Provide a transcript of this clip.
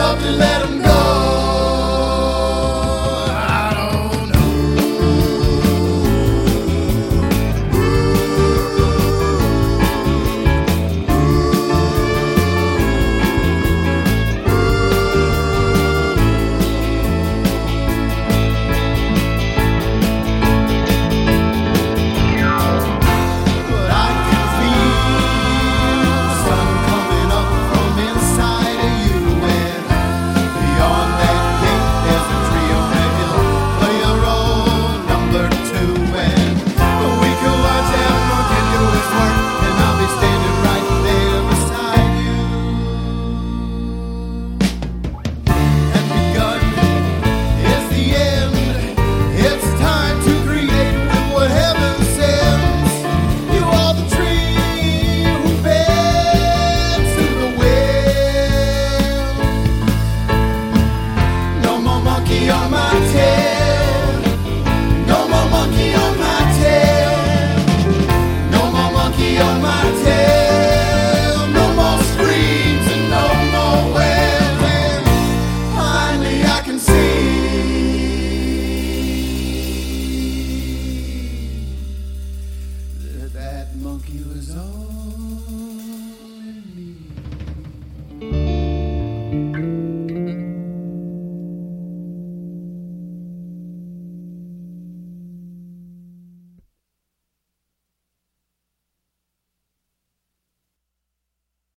enough to let him go. I don't know. But I can feel the sun coming up from inside of you, and beyond that gate there's a tree on the hill. Play a role number 2, and we can watch that monkey do his work, and I'll be standing right there beside you. And begun is the end. It's time to create with what heaven sends. You are the tree who bends to the wind. No more monkey on my tail.